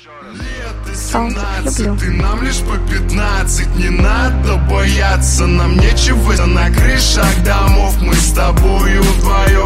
Солнце, люблю. Ты нам лишь по 15, не надо бояться. Нам нечего на крышах домов. Мы с тобою вдвоем